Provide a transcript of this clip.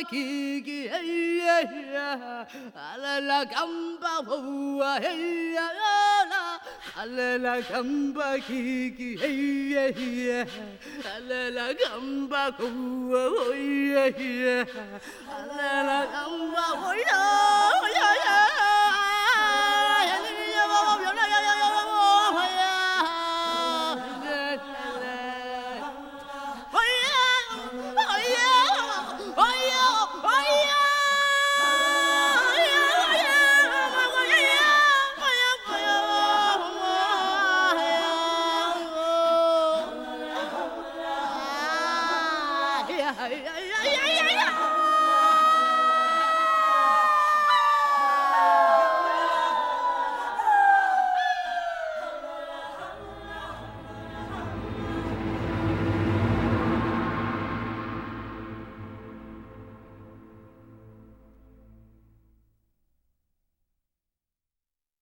kiki hey yeah alala gamba boa hey yeah alala gamba kiki hey yeah alala gamba boa hey yeah alala gamba boa